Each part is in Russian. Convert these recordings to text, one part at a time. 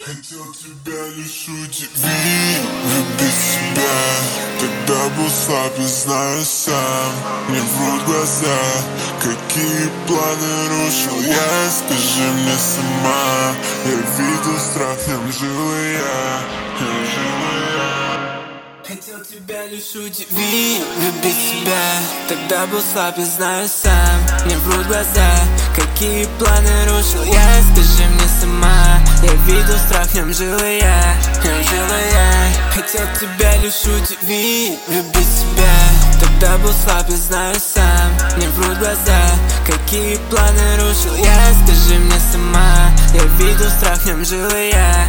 Хотел тебя лишь удивить, любить себя. Тогда был слаб и знаю сам, мне врут глаза. Какие планы рушил я, скажи мне сама. Я видел страх, в нем жил и я. Хотел тебя лишь удивить, любить себя. Тогда был слаб и знаю сам, мне врут глаза. Какие планы рушил я, скажи мне сама. Я видел страх, в нем жил и я, Хотел тебя лишь удивить, любить себя. Тогда был слаб и знаю сам, мне врут глаза. Какие планы рушил я, скажи мне сама. Я видел страх, в нем жил и я,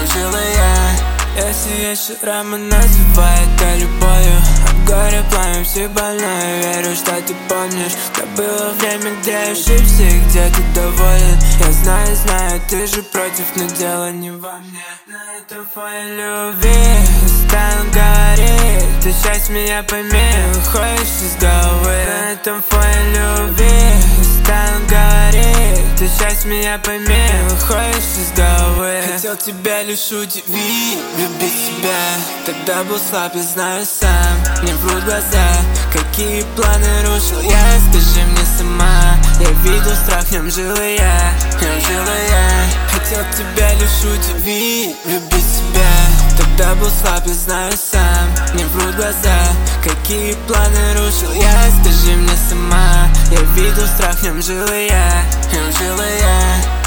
Если есть шрамы, называй это любовью. От горя пламя все больное, верю, что ты помнишь. Да было время, где я ошибся и где ты доволен. Я знаю, ты же против, но дело не во мне. На этом фоне любви стану гореть. Ты часть меня пойми, выходишь из головы. На этом фоне любви стану гореть. Ты часть меня пойми, выходишь из головы. Хотел тебя лишь удивить, любить себя. Тогда был слаб и знаю сам, мне врут глаза. Какие планы рушил я, скажи мне сама. Я видел страх, в нем жил и я, Хотел тебя лишь удивить, любить себя. Тогда был слаб и знаю сам, мне врут глаза. Какие планы рушил я, скажи мне сама. Я видел страх, в нем жил и я,